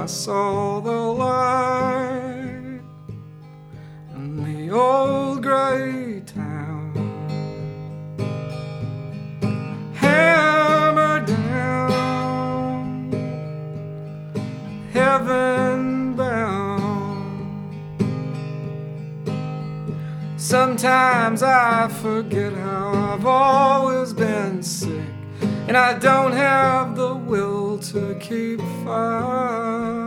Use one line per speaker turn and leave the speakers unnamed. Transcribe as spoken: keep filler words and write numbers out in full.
I saw the light in the old gray town. Hammer down, heaven bound. Sometimes I forget how I've always been sick, and I don't have the will to keep fighting.